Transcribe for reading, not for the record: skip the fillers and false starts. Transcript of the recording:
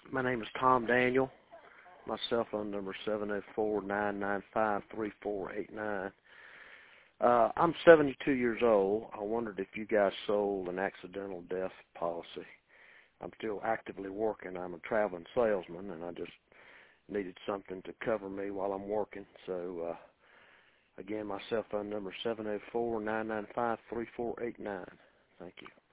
My name is Tom Daniel. My cell phone number is 704-995-3489. I'm 72 years old. I wondered if you guys sold an accidental death policy. I'm still actively working. I'm a traveling salesman, and I just needed something to cover me while I'm working. So, again, my cell phone number is 704-995-3489. Thank you.